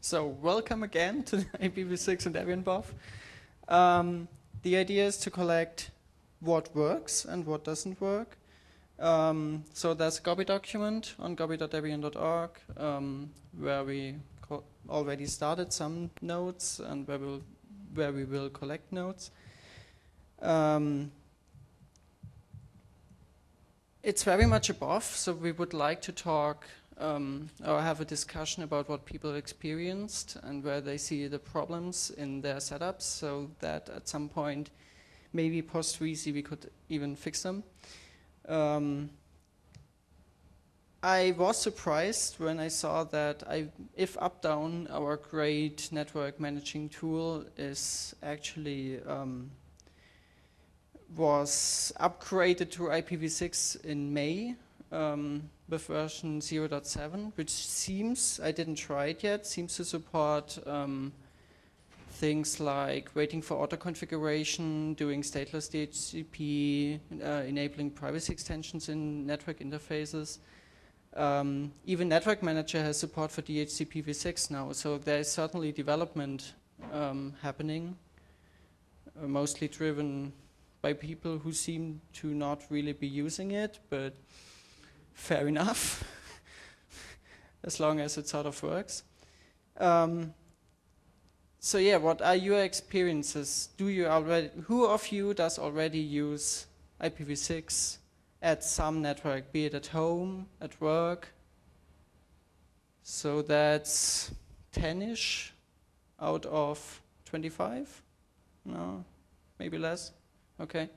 So welcome again to IPv6 and Debian BOF. The idea is to collect what works and what doesn't work. So there's a Gobby document on gobby.debian.org where we already started some nodes and where we will collect nodes. It's very much a BOF, so we would like to talk or have a discussion about what people experienced and where they see the problems in their setups, so that at some point, maybe post-Reezy, we could even fix them. I was surprised when I saw that if Updown, our great network managing tool, is actually was upgraded to IPv6 in May with version 0.7, which seems, I didn't try it yet, seems to support things like waiting for auto configuration, doing stateless DHCP, enabling privacy extensions in network interfaces. Even Network Manager has support for DHCP v6 now, so there is certainly development happening, mostly driven by people who seem to not really be using it, but fair enough, as long as it sort of works. So yeah, what are your experiences? Who of you does already use IPv6 at some network, be it at home, at work? So that's 10-ish out of 25? No, maybe less. Okay.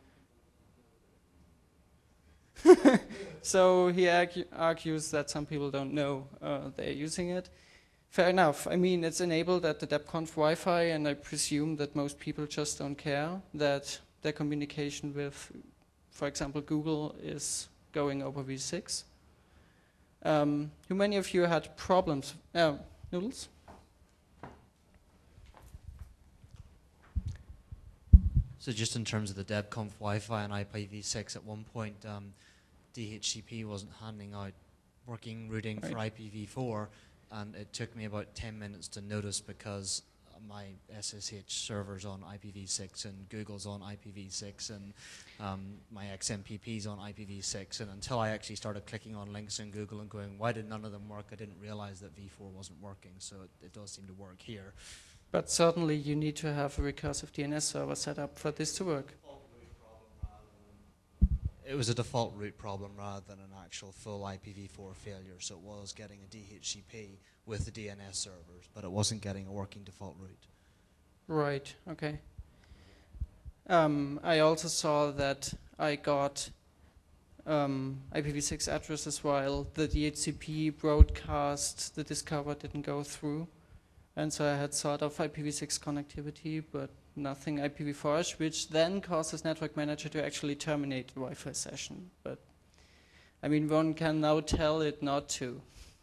So he argues that some people don't know they're using it. Fair enough. I mean, it's enabled at the DebConf Wi-Fi, and I presume that most people just don't care that their communication with, for example, Google is going over v6. How many of you had problems? Noodles? So just in terms of the DebConf Wi-Fi and IPv6, at one point DHCP wasn't handing out working routing for IPv4, and it took me about 10 minutes to notice because my SSH server's on IPv6 and Google's on IPv6 and my XMPP's on IPv6, and until I actually started clicking on links in Google and going, why did none of them work, I didn't realize that v4 wasn't working, so it does seem to work here. But certainly you need to have a recursive DNS server set up for this to work. It was a default route problem rather than an actual full IPv4 failure, so it was getting a DHCP with the DNS servers, but it wasn't getting a working default route. Right, okay. I also saw that I got IPv6 addresses while the DHCP broadcast, the Discover didn't go through. And so I had sort of IPv6 connectivity, but nothing IPv4, which then causes Network Manager to actually terminate the Wi-Fi session. But I mean, one can now tell it not to.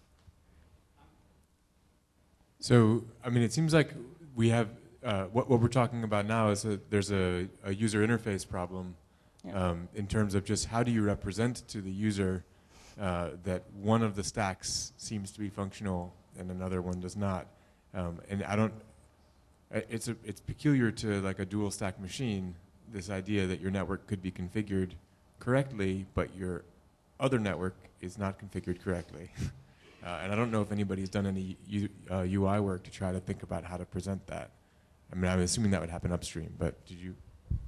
So, I mean, it seems like we have, what we're talking about now is there's a user interface problem in terms of just how do you represent to the user that one of the stacks seems to be functional and another one does not. And I don't, it's peculiar to like a dual stack machine, this idea that your network could be configured correctly, but your other network is not configured correctly. And I don't know if anybody's done any UI work to try to think about how to present that. I mean, I'm assuming that would happen upstream, but did you?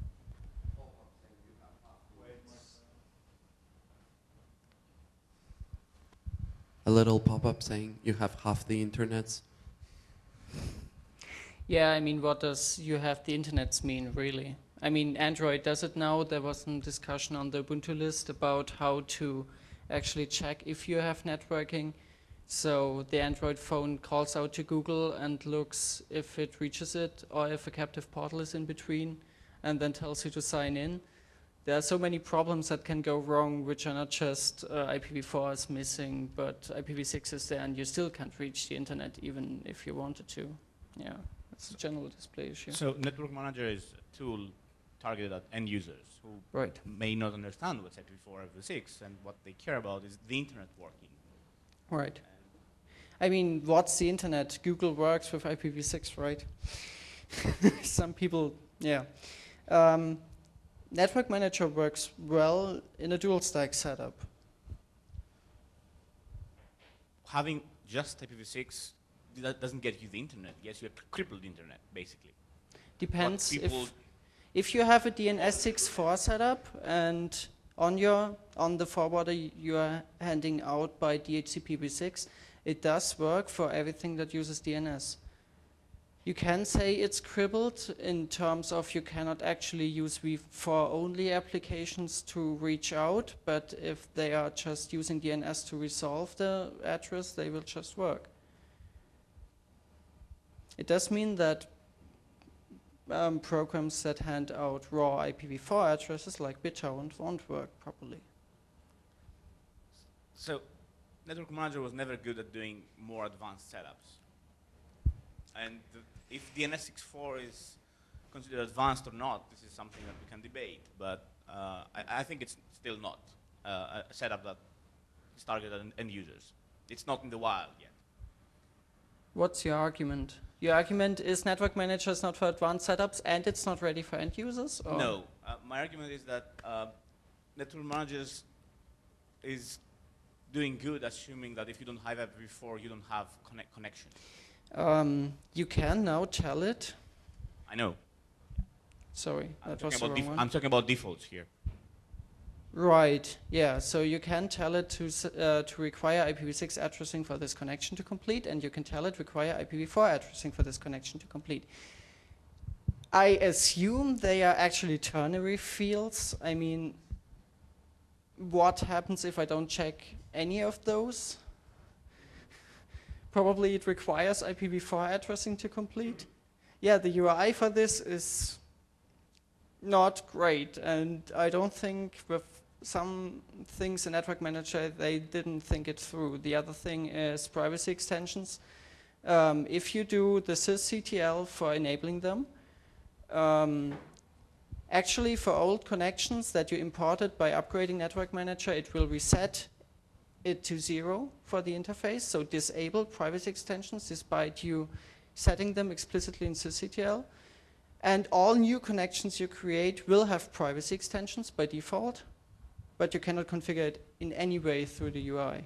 A little pop-up saying you have half the internets. Yeah, I mean, what does you have the internets mean, really? I mean, Android does it now. There was some discussion on the Ubuntu list about how to actually check if you have networking. So the Android phone calls out to Google and looks if it reaches it or if a captive portal is in between, and then tells you to sign in. There are so many problems that can go wrong, which are not just IPv4 is missing, but IPv6 is there and you still can't reach the internet even if you wanted to. Yeah, that's a general display issue. So Network Manager is a tool targeted at end users who may not understand what's IPv4 or IPv6, and what they care about is the internet working. Right. I mean, what's the internet? Google works with IPv6, right? Some people, yeah. Network Manager works well in a dual stack setup. Having just IPv6 that doesn't get you the internet. Yes, you have crippled internet, basically. Depends. If you have a DNS6.4 setup and on the forwarder you are handing out by DHCP-v6, it does work for everything that uses DNS. You can say it's crippled in terms of you cannot actually use v4 only applications to reach out, but if they are just using DNS to resolve the address, they will just work. It does mean that programs that hand out raw IPv4 addresses like BitTorrent won't work properly. So Network Manager was never good at doing more advanced setups. And if DNS6.4 is considered advanced or not, this is something that we can debate. But I think it's still not a setup that is targeted at end users. It's not in the wild yet. What's your argument? Your argument is Network Manager is not for advanced setups and it's not ready for end users? Or? No. My argument is that Network Manager is doing good, assuming that if you don't have IPv4, you don't have connection. You can now tell it. I know. Sorry, that was the wrong one. I'm talking about defaults here. Right, yeah, so you can tell it to require IPv6 addressing for this connection to complete, and you can tell it require IPv4 addressing for this connection to complete. I assume they are actually ternary fields. I mean, what happens if I don't check any of those? Probably it requires IPv4 addressing to complete. Yeah, the UI for this is not great, and I don't think with some things in Network Manager, they didn't think it through. The other thing is privacy extensions. If you do the sysctl for enabling them, actually for old connections that you imported by upgrading Network Manager, it will reset it to 0 for the interface, so disable privacy extensions despite you setting them explicitly in sysctl. And all new connections you create will have privacy extensions by default, but you cannot configure it in any way through the UI.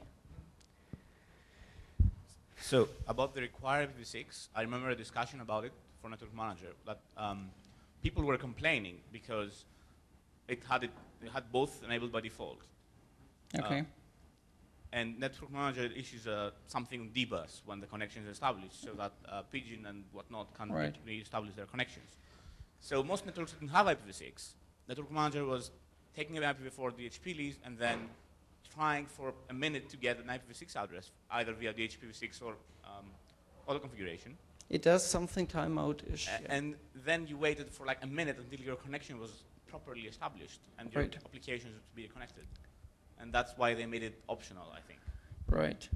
So about the required IPv6, I remember a discussion about it for Network Manager that people were complaining because it had both enabled by default. Okay. And Network Manager issues something on dbus when the connection is established, so that Pidgin and whatnot can re-establish their connections. So most networks didn't have IPv6. Network Manager was taking an IPv4 DHCP list and then trying for a minute to get an IPv6 address, either via DHCP-v6 or auto configuration. It does something timeout-ish. And then you waited for like a minute until your connection was properly established and your applications would be connected. And that's why they made it optional, I think. Right.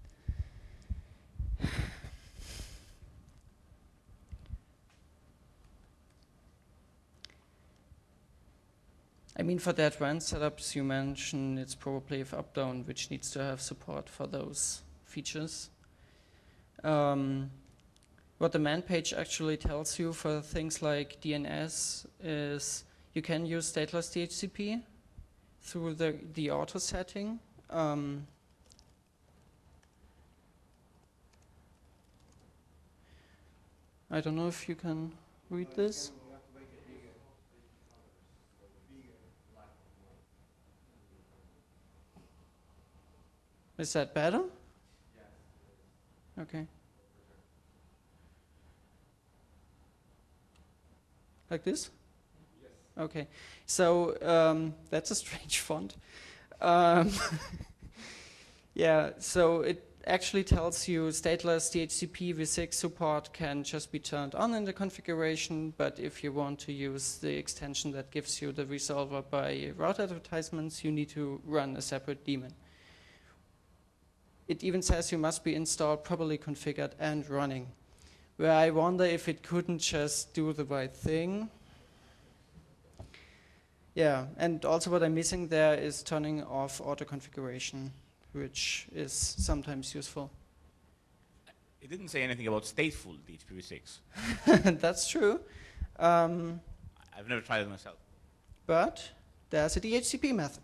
I mean, for the advanced setups you mentioned, it's probably if up-down, which needs to have support for those features. What the man page actually tells you for things like DNS is you can use stateless DHCP through the auto setting. I don't know if you can read this. Is that better? Okay. Like this? Yes. Okay. So that's a strange font. Yeah, so it actually tells you stateless DHCP-v6 support can just be turned on in the configuration, but if you want to use the extension that gives you the resolver by route advertisements, you need to run a separate daemon. It even says you must be installed, properly configured, and running. Where I wonder if it couldn't just do the right thing. Yeah, and also what I'm missing there is turning off auto configuration, which is sometimes useful. It didn't say anything about stateful DHCP6. That's true. I've never tried it myself. But there's a DHCP method.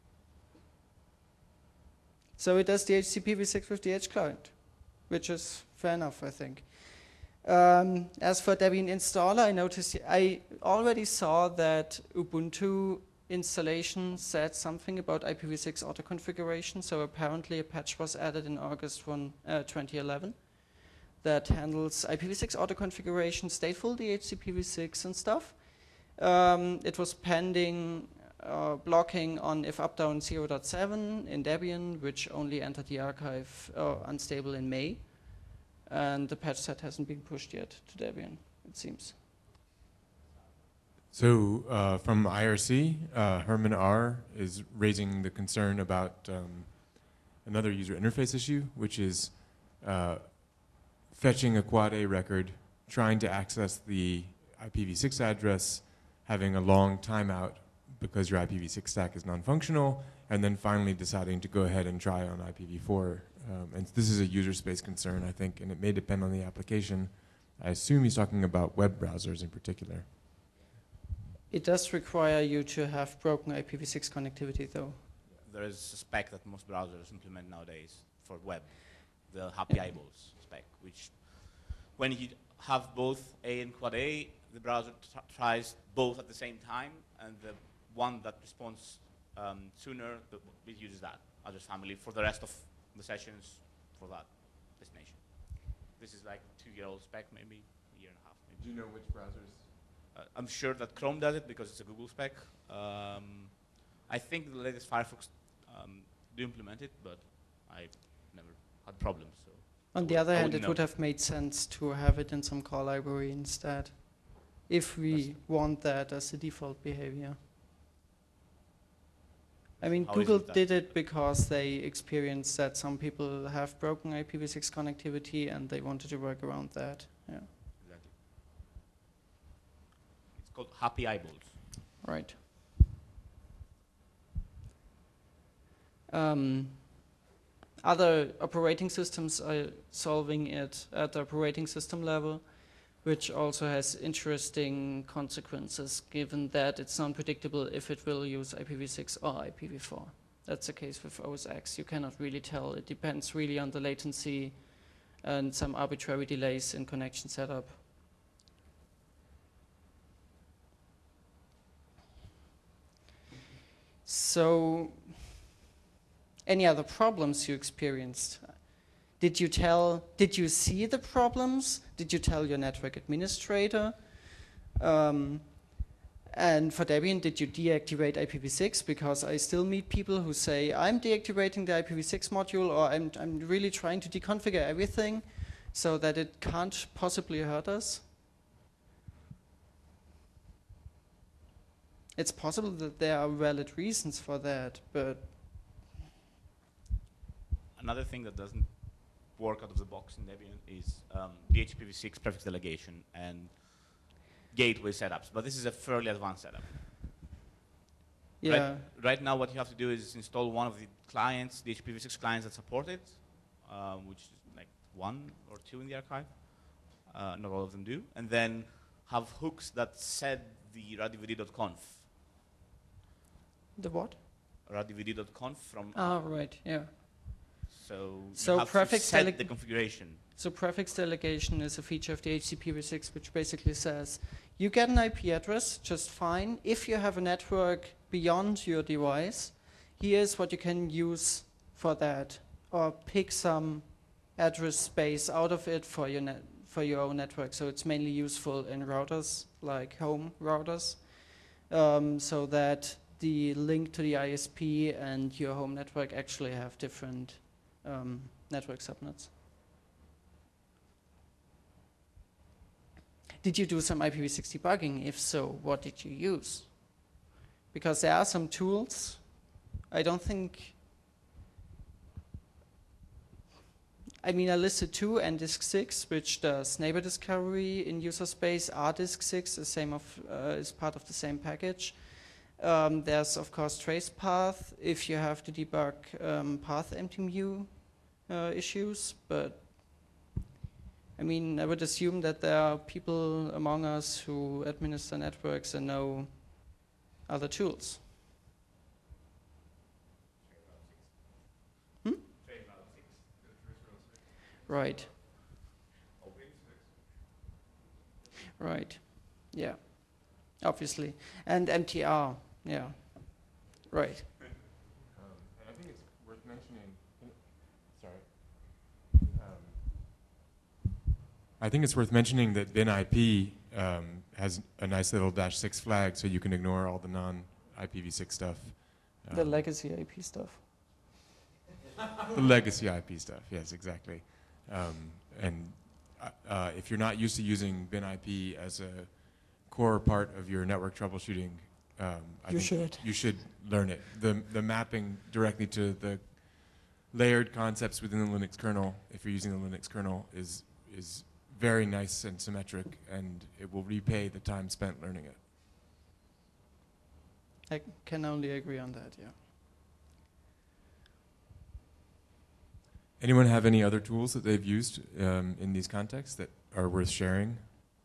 So it does DHCP v6 with the Edge client, which is fair enough, I think. As for Debian installer, I already saw that Ubuntu installation said something about IPv6 auto configuration. So apparently a patch was added in August 2011 that handles IPv6 auto configuration, stateful DHCP v6 and stuff. It was pending blocking on if updown 0.7 in Debian, which only entered the archive unstable in May. And the patch set hasn't been pushed yet to Debian, it seems. So from IRC, Herman R. is raising the concern about another user interface issue, which is fetching a quad A record, trying to access the IPv6 address, having a long timeout because your IPv6 stack is non-functional, and then finally deciding to go ahead and try on IPv4. And this is a user space concern, I think, and it may depend on the application. I assume he's talking about web browsers in particular. It does require you to have broken IPv6 connectivity, though. There is a spec that most browsers implement nowadays for web, the Happy Eyeballs spec, which when you have both A and quad A, the browser tries both at the same time, and the one that responds sooner, it uses that address family for the rest of the sessions for that destination. This is like a 2-year-old spec, maybe a year and a half. Maybe. Do you know which browsers? I'm sure that Chrome does it because it's a Google spec. I think the latest Firefox do implement it, but I've never had problems. So On the other hand, it would have made sense to have it in some core library instead, if we want that as a default behavior. I mean, Google did it because they experienced that some people have broken IPv6 connectivity and they wanted to work around that. Yeah. Exactly. It's called Happy Eyeballs. Right. Other operating systems are solving it at the operating system level, which also has interesting consequences given that it's unpredictable if it will use IPv6 or IPv4. That's the case with OS X. You cannot really tell. It depends really on the latency and some arbitrary delays in connection setup. So, any other problems you experienced? Did you see the problems? Did you tell your network administrator? And for Debian, did you deactivate IPv6? Because I still meet people who say, I'm deactivating the IPv6 module, or I'm really trying to deconfigure everything so that it can't possibly hurt us. It's possible that there are valid reasons for that, but... Another thing that doesn't work out of the box in Debian is DHCP6 prefix delegation and gateway setups, but this is a fairly advanced setup. Yeah. Right now what you have to do is install one of the clients, the DHCP6 clients that support it, which is like 1 or 2 in the archive. Not all of them do. And then have hooks that set the radivd.conf. The what? radivd.conf from... Oh, right, yeah. So you have to set the configuration. So prefix delegation is a feature of the DHCP v6 which basically says, you get an IP address, just fine. If you have a network beyond your device, here's what you can use for that. Or pick some address space out of it for your own network. So it's mainly useful in routers, like home routers, so that the link to the ISP and your home network actually have different network subnets. Did you do some IPv6 debugging? If so, what did you use? Because there are some tools. I don't think... I mean, I listed 2, NDisk6, which does neighbor discovery in user space. RDisk6 is part of the same package. There's, of course, tracepath if you have to debug path empty mu issues, but I mean, I would assume that there are people among us who administer networks and know other tools. Hmm? Right. Right. Yeah. Obviously. And MTR. Yeah. Right. And I think it's worth mentioning. Sorry. I think it's worth mentioning that BinIP has a nice little -6 flag, so you can ignore all the non-IPv6 stuff. The legacy IP stuff. The legacy IP stuff, yes, exactly. And if you're not used to using BinIP as a core part of your network troubleshooting, I think you should learn it. The mapping directly to the layered concepts within the Linux kernel, if you're using the Linux kernel, is very nice and symmetric, and it will repay the time spent learning it. I can only agree on that, yeah. Anyone have any other tools that they've used in these contexts that are worth sharing?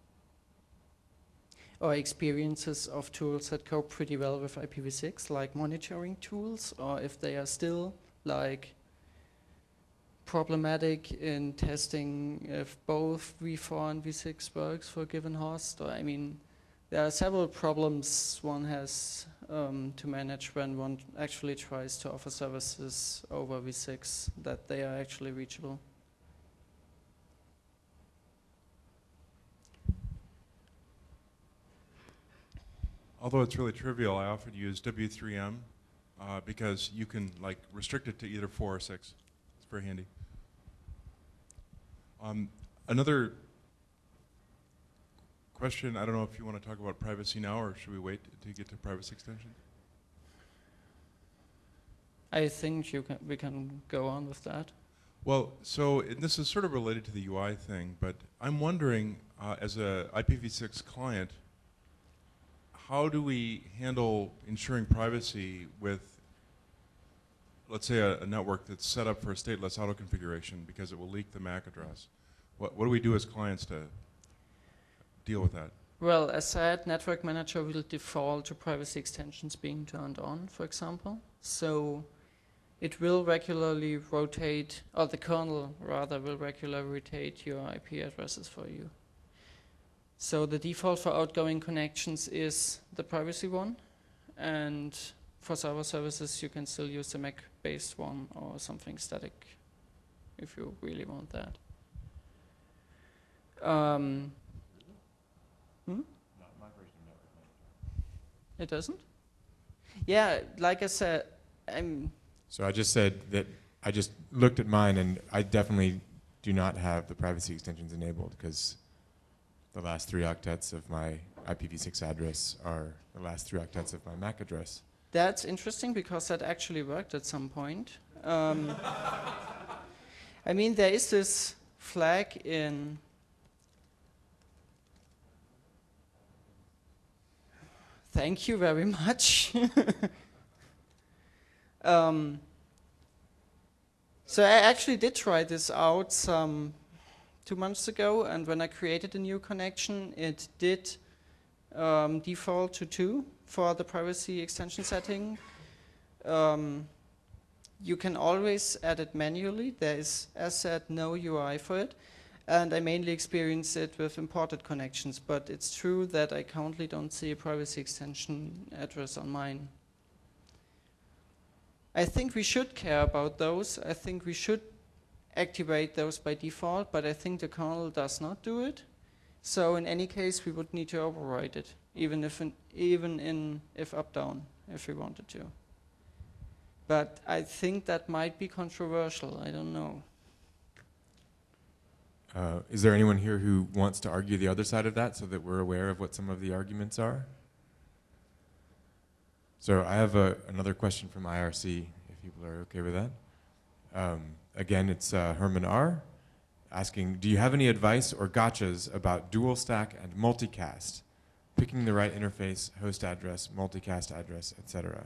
Or experiences of tools that cope pretty well with IPv6, like monitoring tools, or if they are still like problematic in testing if both v4 and v6 works for a given host. Or I mean, there are several problems one has to manage when one actually tries to offer services over v6, that they are actually reachable. Although it's really trivial, I often use W3M because you can like restrict it to either 4 or 6. It's very handy. Another question, I don't know if you want to talk about privacy now, or should we wait to get to privacy extension? I think we can go on with that. Well, so this is sort of related to the UI thing, but I'm wondering, as a IPv6 client, how do we handle ensuring privacy with, let's say, a network that's set up for a stateless auto configuration because it will leak the MAC address? What do we do as clients to deal with that? Well, as said, Network Manager will default to privacy extensions being turned on, for example. So it will regularly rotate, or the kernel rather will regularly rotate your IP addresses for you. So the default for outgoing connections is the privacy one, and for server services you can still use the MAC-based one or something static if you really want that. It doesn't? Yeah, like I said, So I just said that I just looked at mine, and I definitely do not have the privacy extensions enabled because the last 3 octets of my IPv6 address are the last 3 octets of my MAC address. That's interesting because that actually worked at some point. I mean, there is this flag in thank you very much. So I actually did try this out some 2 months ago, and when I created a new connection, it did default to 2 for the privacy extension setting. You can always add it manually. There is, as said, no UI for it. And I mainly experience it with imported connections, but it's true that I currently don't see a privacy extension address on mine. I think we should care about those. I think we should activate those by default, but I think the kernel does not do it. So in any case, we would need to override it, even if up-down, if we wanted to. But I think that might be controversial. I don't know. Is there anyone here who wants to argue the other side of that so that we're aware of what some of the arguments are? So I have another question from IRC, if people are okay with that. Again, it's Herman R. asking, do you have any advice or gotchas about dual stack and multicast? Picking the right interface, host address, multicast address, etc.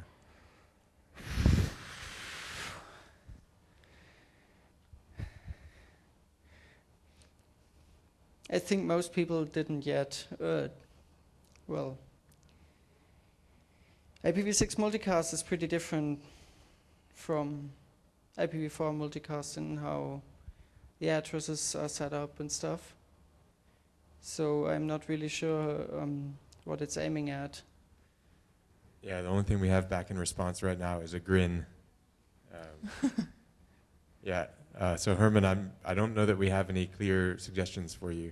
I think most people didn't yet. Well, IPv6 multicast is pretty different from IPv4 multicast in how the addresses are set up and stuff. So I'm not really sure what it's aiming at. Yeah, the only thing we have back in response right now is a grin. Yeah, so Herman, I don't know that we have any clear suggestions for you.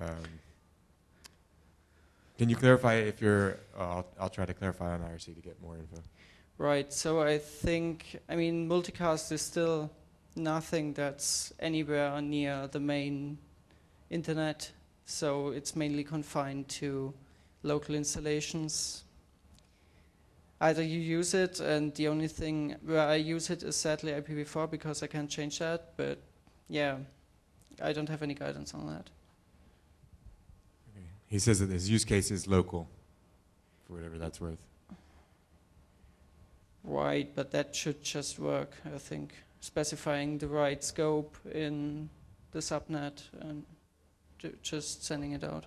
Can you clarify if you're, I'll try to clarify on IRC to get more info. Right, so I think, I mean, multicast is still nothing that's anywhere near the main internet, so it's mainly confined to local installations. Either you use it, and the only thing where I use it is sadly IPv4 because I can't change that, but yeah, I don't have any guidance on that. Okay. He says that his use case is local, for whatever that's worth. Right, but that should just work, I think. Specifying the right scope in the subnet and just sending it out.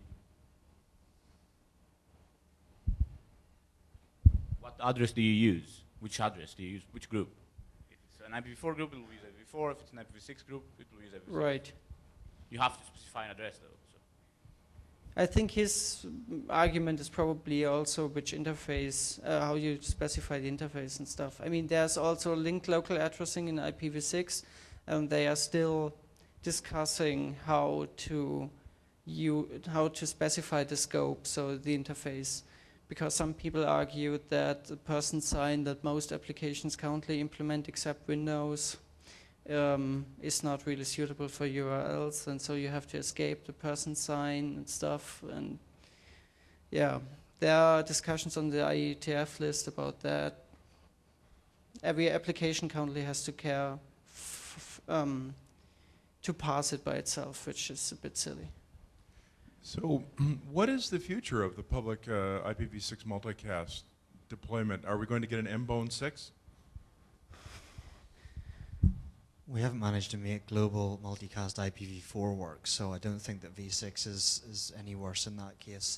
What address do you use? Which address do you use? Which group? If it's an IPv4 group, it will use IPv4. If it's an IPv6 group, it will use IPv6. Right. You have to specify an address, though. So. I think his argument is probably also which interface, how you specify the interface and stuff. I mean, there's also linked local addressing in IPv6, and they are still discussing how to specify the scope, so the interface. Because some people argued that the person sign that most applications currently implement except Windows is not really suitable for URLs, and so you have to escape the person sign and stuff. And yeah, there are discussions on the IETF list about that. Every application currently has to care to pass it by itself, which is a bit silly. So what is the future of the public IPv6 multicast deployment? Are we going to get an MBone 6? We haven't managed to make global multicast IPv4 work, so I don't think that v6 is any worse in that case.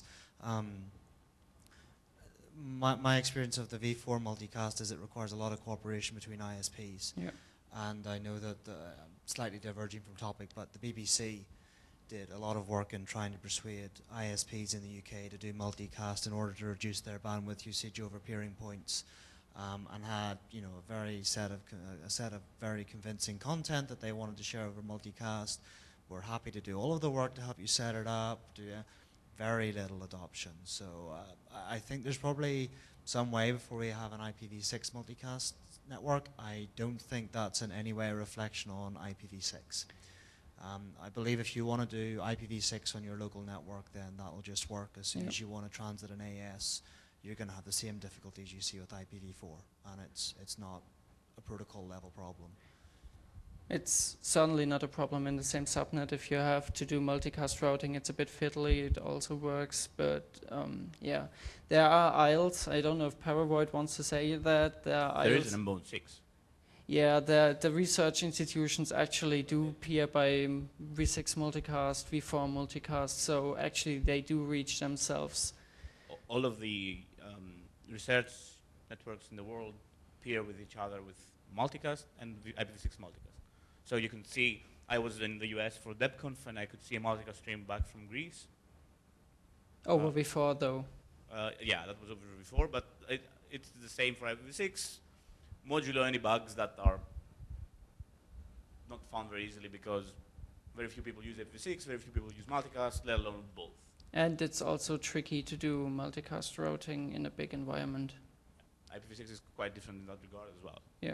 My experience of the v4 multicast is it requires a lot of cooperation between ISPs. Yeah. And I know that, slightly diverging from topic, but the BBC did a lot of work in trying to persuade ISPs in the UK to do multicast in order to reduce their bandwidth usage over peering points, and had a set of very convincing content that they wanted to share over multicast. We're happy to do all of the work to help you set it up. Very little adoption. So I think there's probably some way before we have an IPv6 multicast network. I don't think that's in any way a reflection on IPv6. I believe if you want to do IPv6 on your local network, then that will just work. As soon as you want to transit an AS, you're going to have the same difficulties you see with IPv4, and it's not a protocol level problem. It's certainly not a problem in the same subnet. If you have to do multicast routing, it's a bit fiddly. It also works, but yeah, there are aisles. I don't know if Paravoid wants to say that there are aisles. There is an MBone 6. Yeah, the research institutions actually do peer by v6 multicast, v4 multicast, so actually they do reach themselves. All of the research networks in the world peer with each other with multicast and IPv6 multicast. So you can see, I was in the US for DebConf and I could see a multicast stream back from Greece. Over v4 though. Yeah, that was over before, but it's the same for IPv6. Modulo any bugs that are not found very easily because very few people use IPv6, very few people use multicast, let alone both. And it's also tricky to do multicast routing in a big environment. IPv6 is quite different in that regard as well. Yeah.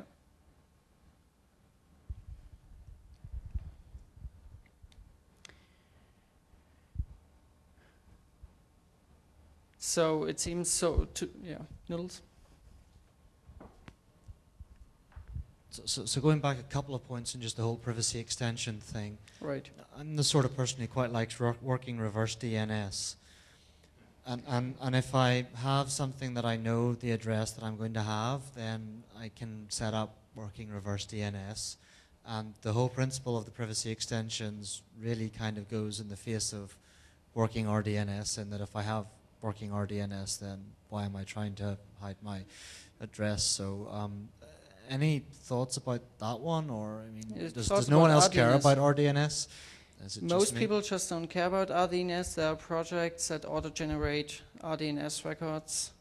So it seems Noodles? So going back a couple of points in just the whole privacy extension thing. Right. I'm the sort of person who quite likes working reverse DNS. And if I have something that I know the address that I'm going to have, then I can set up working reverse DNS. And the whole principle of the privacy extensions really kind of goes in the face of working RDNS, in that if I have working RDNS, then why am I trying to hide my address? So any thoughts about that one? Or, I mean, does no one else care about RDNS? Most people just don't care about RDNS. There are projects that auto-generate RDNS records.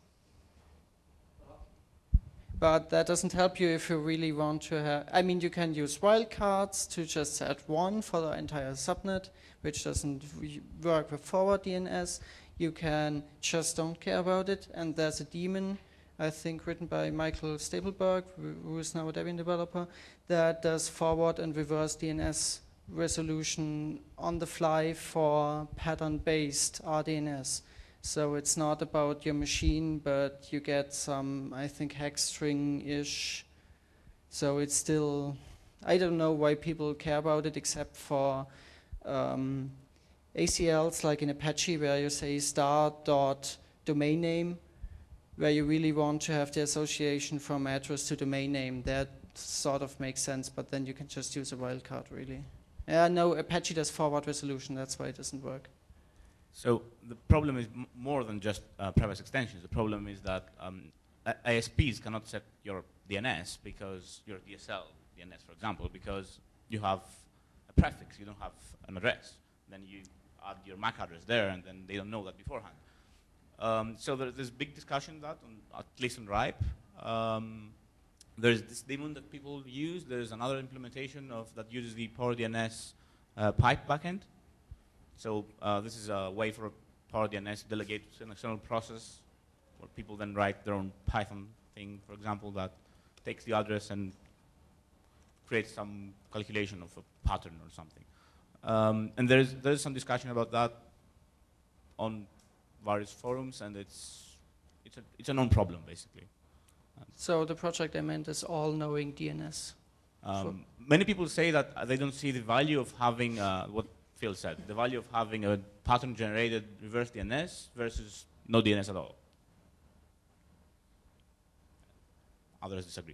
But that doesn't help you if you really want to have... I mean, you can use wildcards to just set one for the entire subnet, which doesn't work with forward DNS. You can just don't care about it. And there's a daemon, I think, written by Michael Stapleberg, who is now a Debian developer, that does forward and reverse DNS resolution on the fly for pattern-based RDNS. So it's not about your machine, but you get some, I think, hex string-ish. So it's still, I don't know why people care about it, except for ACLs, like in Apache, where you say star.domain name, where you really want to have the association from address to domain name. That sort of makes sense, but then you can just use a wildcard, really. No, Apache does forward resolution, that's why it doesn't work. So the problem is more than just privacy extensions. The problem is that ISPs cannot set your DNS, because your DSL DNS, for example, because you have a prefix, you don't have an address. Then you add your MAC address there, and then they don't know that beforehand. So there's big discussion that, at least on RIPE. There's this daemon that people use. There's another implementation that uses the PowerDNS pipe backend. So this is a way for PowerDNS to delegate to an external process, where people then write their own Python thing, for example, that takes the address and creates some calculation of a pattern or something. And there's some discussion about that on various forums, and it's a known problem, basically. So the project I meant is all-knowing DNS. Many people say that they don't see the value of having what Phil said, the value of having a pattern-generated reverse DNS versus no DNS at all. Others disagree.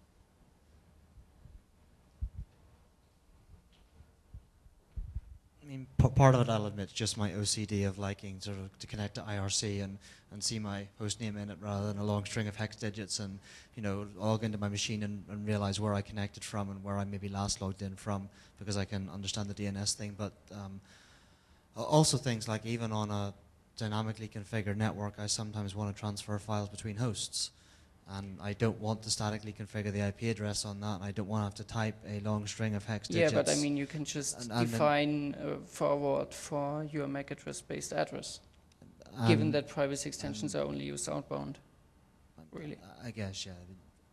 I mean, part of it, I'll admit, is just my OCD of liking sort of to connect to IRC and see my host name in it rather than a long string of hex digits, and log into my machine and realize where I connected from and where I maybe last logged in from, because I can understand the DNS thing. But also things like, even on a dynamically configured network, I sometimes want to transfer files between hosts. And I don't want to statically configure the IP address on that. I don't want to have to type a long string of hex digits. Yeah, but I mean, you can just define forward for your MAC address-based address, given that privacy extensions are only used outbound, really. I guess, yeah.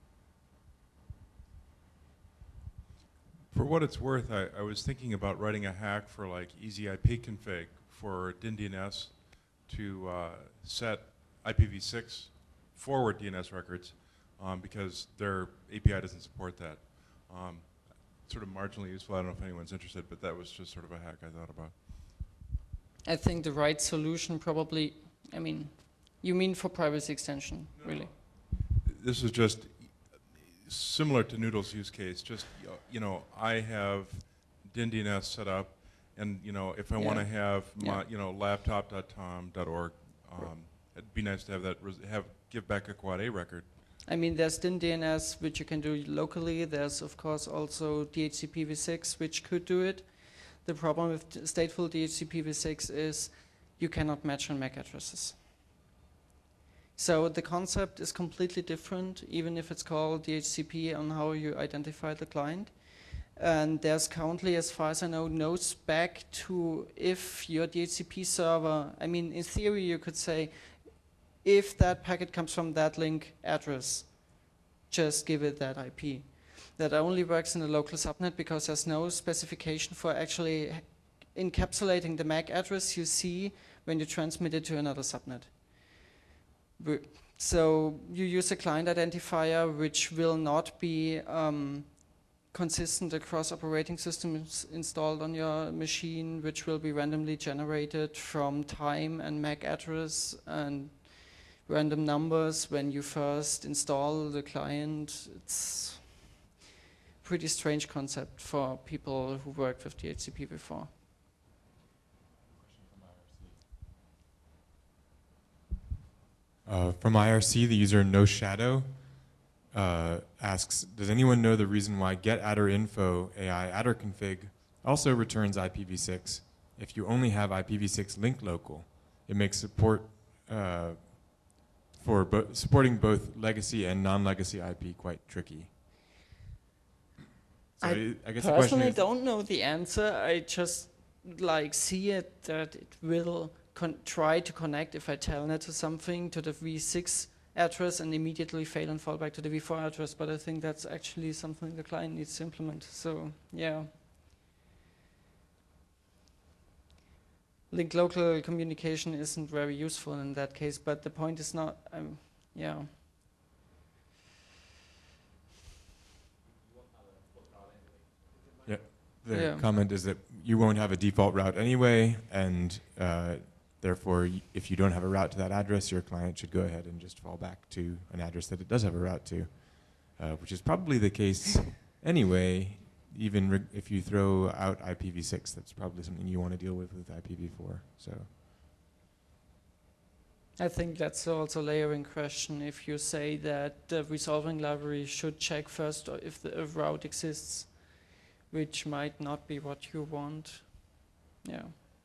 For what it's worth, I was thinking about writing a hack for like easy IP config for DNS to set IPv6 forward DNS records, because their API doesn't support that. Sort of marginally useful. I don't know if anyone's interested, but that was just sort of a hack I thought about. I think the right solution probably, I mean, you mean for privacy extension, really? This is just similar to Noodle's use case. Just, I have DNS set up, and, if I want to have my, laptop.tom.org, it'd be nice to have that, give back a Quad A record. I mean, there's DNS, which you can do locally. There's, of course, also DHCP-v6, which could do it. The problem with stateful DHCP-v6 is you cannot match on MAC addresses. So the concept is completely different, even if it's called DHCP, on how you identify the client. And there's currently, as far as I know, no spec to if your DHCP server, I mean, in theory, you could say, if that packet comes from that link address, just give it that IP. That only works in the local subnet because there's no specification for actually encapsulating the MAC address you see when you transmit it to another subnet. So you use a client identifier which will not be consistent across operating systems installed on your machine, which will be randomly generated from time and MAC address and random numbers when you first install the client. It's pretty strange concept for people who worked with DHCP before. From IRC, the user No Shadow asks, does anyone know the reason why getAddrInfo AI adder config also returns IPv6 if you only have IPv6 linked local? It makes support for supporting both legacy and non-legacy IP quite tricky. So I guess personally don't know the answer. I just see it that it will try to connect if I telnet to something to the v6 address and immediately fail and fall back to the v4 address. But I think that's actually something the client needs to implement. So yeah. Link local communication isn't very useful in that case, but the point is not, yeah. The comment is that you won't have a default route anyway, and therefore, if you don't have a route to that address, your client should go ahead and just fall back to an address that it does have a route to, which is probably the case anyway. Even if you throw out IPv6, that's probably something you want to deal with IPv4. So, I think that's also a layering question. If you say that the resolving library should check first if the route exists, which might not be what you want. Yeah.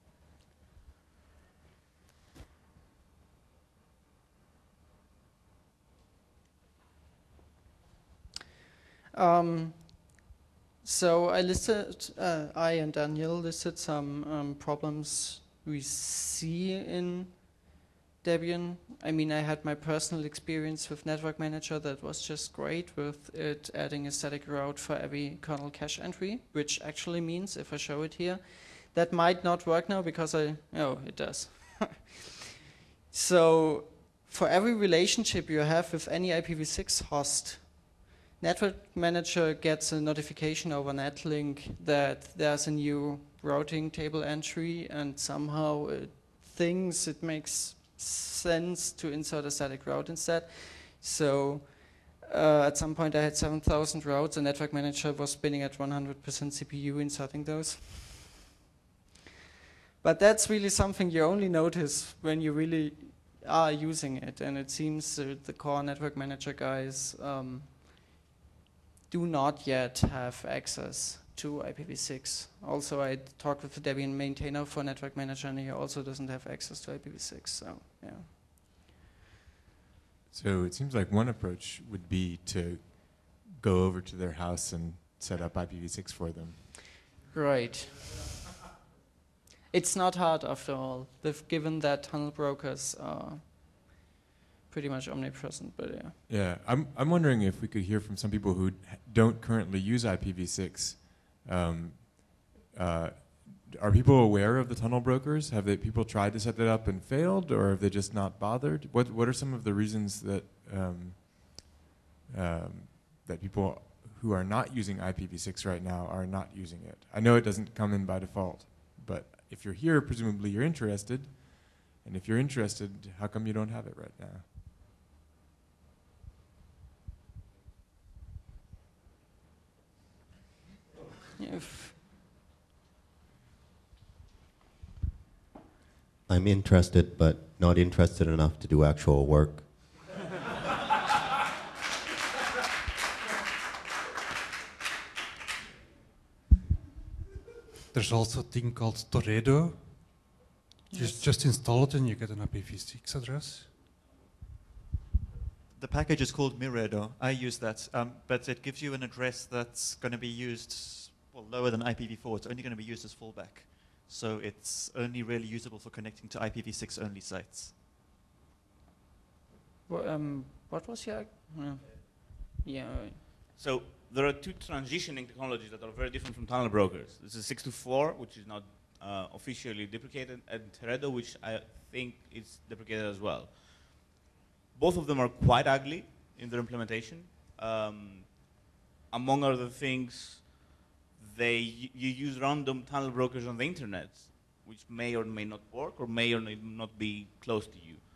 So I listed, I and Daniel listed some problems we see in Debian. I mean, I had my personal experience with Network Manager that was just great with it adding a static route for every kernel cache entry, which actually means, if I show it here, that might not work now because it does. So for every relationship you have with any IPv6 host, Network Manager gets a notification over Netlink that there's a new routing table entry, and somehow it thinks it makes sense to insert a static route instead. So at some point I had 7,000 routes, and Network Manager was spinning at 100% CPU inserting those. But that's really something you only notice when you really are using it, and it seems the core Network Manager guys do not yet have access to IPv6. Also, I talked with the Debian maintainer for Network Manager, and he also doesn't have access to IPv6. So, yeah. So it seems like one approach would be to go over to their house and set up IPv6 for them. Right. It's not hard after all, given that tunnel brokers are pretty much omnipresent, but yeah. Yeah, I'm wondering if we could hear from some people who don't currently use IPv6. Are people aware of the tunnel brokers? Have people tried to set that up and failed, or have they just not bothered? What are some of the reasons that that people who are not using IPv6 right now are not using it? I know it doesn't come in by default, but if you're here, presumably you're interested. And if you're interested, how come you don't have it right now? I'm interested, but not interested enough to do actual work. There's also a thing called Toredo. Yes. Just install it and you get an IPv6 address. The package is called Miredo. I use that, but it gives you an address that's going to be used lower than IPv4. It's only going to be used as fallback. So it's only really usable for connecting to IPv6 only sites. Well, what was your... yeah. So there are two transitioning technologies that are very different from tunnel brokers. This is 624, which is not officially deprecated, and Teredo, which I think is deprecated as well. Both of them are quite ugly in their implementation. Among other things, you use random tunnel brokers on the internet, which may or may not work, or may or may not be close to you.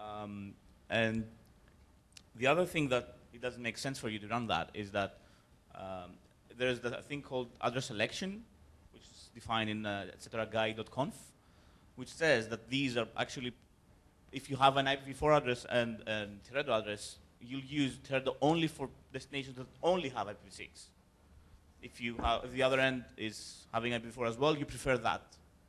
And the other thing that it doesn't make sense for you to run that is that There's the thing called address selection, which is defined in etceteraguide.conf, which says that these are actually, if you have an IPv4 address and Teredo address, you'll use Teredo only for destinations that only have IPv6. If the other end is having IPv4 as well, you prefer that.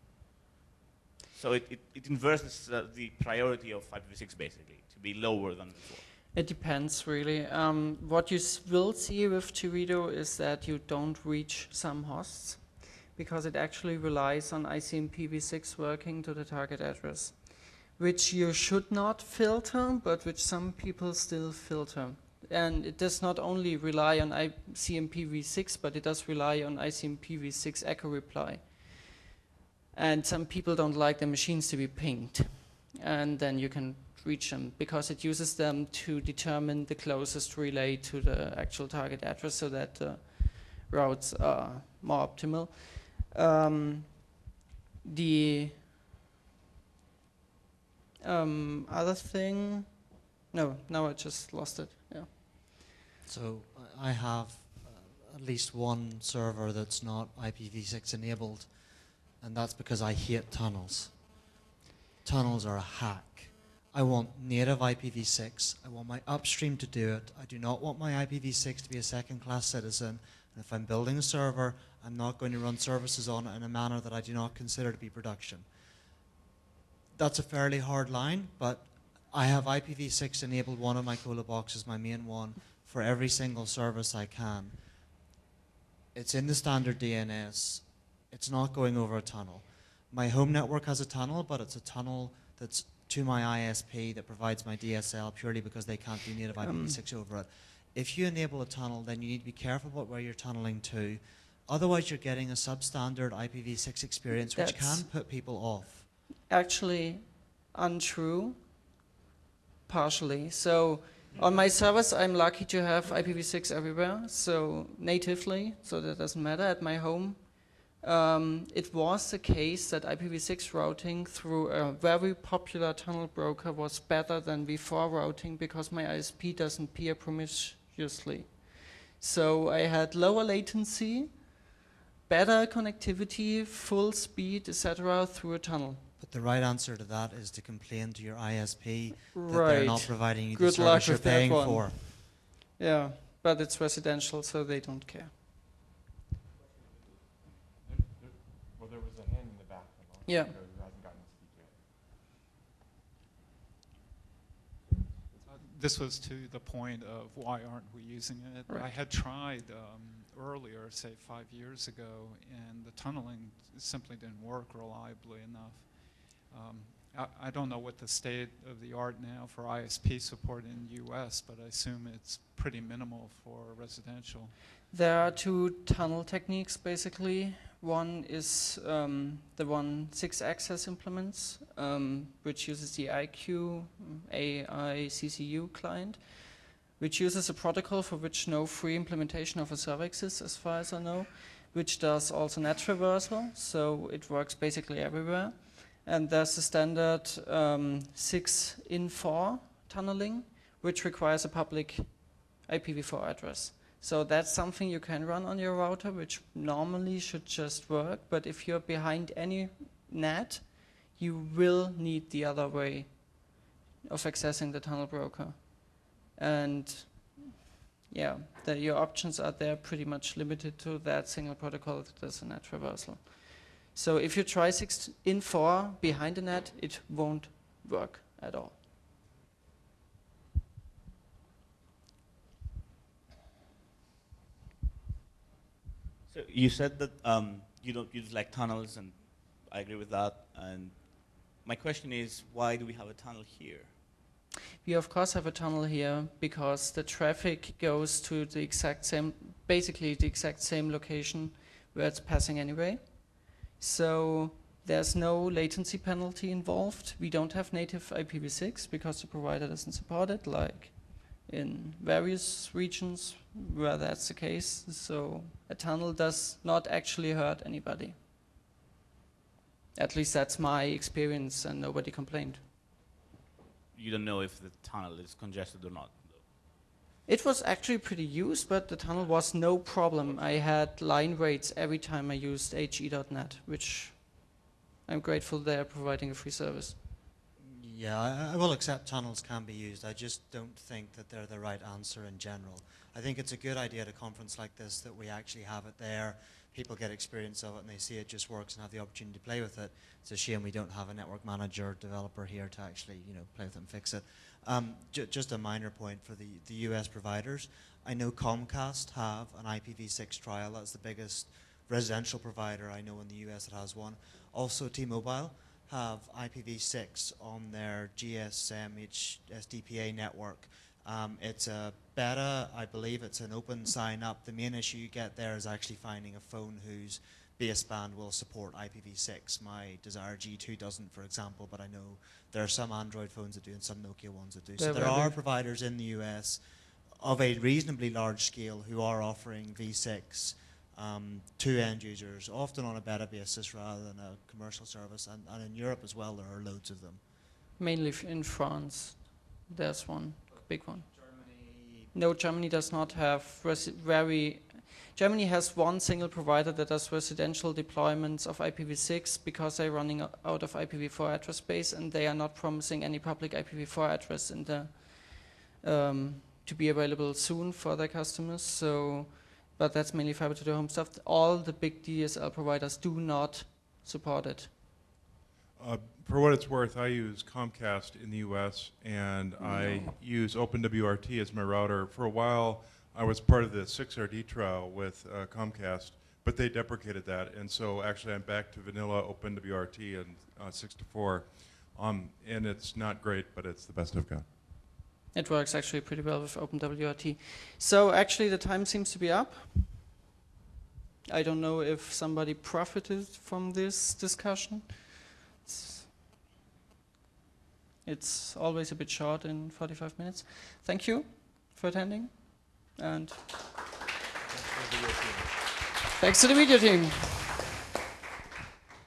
So it inverses the priority of IPv6 basically, to be lower than before. It depends really. What you will see with Teredo is that you don't reach some hosts because it actually relies on ICMPv6 working to the target address, which you should not filter, but which some people still filter. And it does not only rely on ICMPv6, but it does rely on ICMPv6 echo reply. And some people don't like their machines to be pinged. And then you can reach them because it uses them to determine the closest relay to the actual target address so that the routes are more optimal. The other thing, no, now I just lost it, yeah. So I have at least one server that's not IPv6 enabled, and that's because I hate tunnels. Tunnels are a hack. I want native IPv6. I want my upstream to do it. I do not want my IPv6 to be a second-class citizen. And if I'm building a server, I'm not going to run services on it in a manner that I do not consider to be production. That's a fairly hard line, but I have IPv6 enabled one of my Cola boxes, my main one, for every single service I can. It's in the standard DNS. It's not going over a tunnel. My home network has a tunnel, but it's a tunnel that's to my ISP that provides my DSL purely because they can't do native IPv6 over it. If you enable a tunnel, then you need to be careful about where you're tunneling to. Otherwise, you're getting a substandard IPv6 experience, which can put people off. Actually, untrue, partially. So on my servers, I'm lucky to have IPv6 everywhere, so natively, so that doesn't matter. At my home, it was the case that IPv6 routing through a very popular tunnel broker was better than v4 routing because my ISP doesn't peer promiscuously. So I had lower latency, better connectivity, full speed, etc. through a tunnel. But the right answer to that is to complain to your ISP that Right. they're not providing you the Good luck service you're with that paying one. for. Yeah, but it's residential, so they don't care. Well, there was a hand in the back. Yeah. Who hasn't gotten to speak yet. This was to the point of why aren't we using it? Right. I had tried earlier, say 5 years ago, and the tunneling simply didn't work reliably enough. I don't know what the state of the art now for ISP support in the US, but I assume it's pretty minimal for residential. There are two tunnel techniques basically. One is the one 6-access implements, which uses the IQ AICCU client, which uses a protocol for which no free implementation of a server exists, as far as I know, which does also net traversal, so it works basically everywhere. And there's the standard 6in4 tunneling, which requires a public IPv4 address. So that's something you can run on your router, which normally should just work. But if you're behind any NAT, you will need the other way of accessing the tunnel broker. And yeah, your options are there pretty much limited to that single protocol that does a net traversal. So if you try 6in4 behind the NAT, it won't work at all. So you said that you don't use like tunnels, and I agree with that. And my question is, why do we have a tunnel here? We of course have a tunnel here because the traffic goes to the exact same, basically the exact same location where it's passing anyway. So there's no latency penalty involved. We don't have native IPv6 because the provider doesn't support it, like in various regions where that's the case. So a tunnel does not actually hurt anybody. At least that's my experience, and nobody complained. You don't know if the tunnel is congested or not, though. It was actually pretty used, but the tunnel was no problem. I had line rates every time I used HE.net, which I'm grateful they're providing a free service. Yeah, I will accept tunnels can be used. I just don't think that they're the right answer in general. I think it's a good idea at a conference like this that we actually have it there. People get experience of it and they see it just works and have the opportunity to play with it. It's a shame we don't have a network manager developer here to actually, play with it and fix it. Just a minor point for the US providers. I know Comcast have an IPv6 trial. That's the biggest residential provider I know in the US that has one. Also T-Mobile have IPv6 on their GSM SDPA network. It's a beta, I believe it's an open sign up. The main issue you get there is actually finding a phone whose baseband will support IPv6. My Desire G2 doesn't, for example, but I know there are some Android phones that do and some Nokia ones that do. So there are providers in the US of a reasonably large scale who are offering V6 to end users, often on a beta basis rather than a commercial service. And in Europe as well, there are loads of them. Mainly in France, there's one big one. Germany? No, Germany does not have Germany has one single provider that does residential deployments of IPv6 because they're running out of IPv4 address space, and they are not promising any public IPv4 address in the to be available soon for their customers. So, but that's mainly fiber to the home stuff. All the big DSL providers do not support it. For what it's worth, I use Comcast in the US, and I use OpenWRT as my router. For a while, I was part of the 6RD trial with Comcast, but they deprecated that, and so actually I'm back to vanilla OpenWRT and 6.4, and it's not great, but it's the best I've got. It works actually pretty well with OpenWRT. So actually the time seems to be up. I don't know if somebody profited from this discussion. It's always a bit short in 45 minutes. Thank you for attending. And thanks to the video team.